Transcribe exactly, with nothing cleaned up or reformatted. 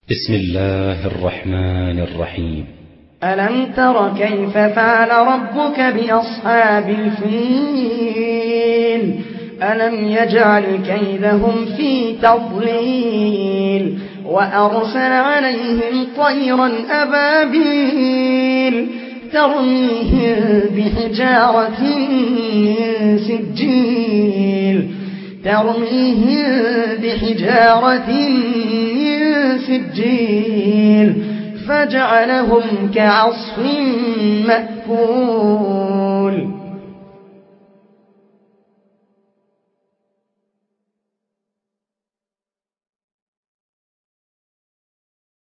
بسم الله الرحمن الرحيم. ألم تر كيف فعل ربك بأصحاب الفيل ألم يجعل كيدهم في تضليل وأرسل عليهم طيرا أبابيل ترميهم بحجارة من سجيل ترميهم بحجارة من سجيل فجعلهم كعصف مأكول.